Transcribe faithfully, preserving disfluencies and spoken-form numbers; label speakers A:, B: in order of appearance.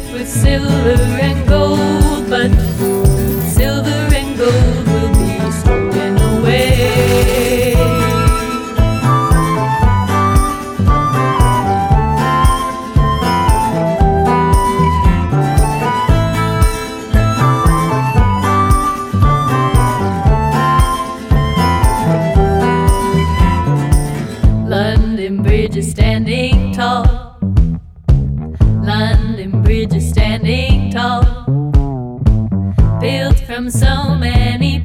A: with silver and gold, but silver and gold will be stolen away. London Bridge is standing tall. London Bridge is standing tall, built from so many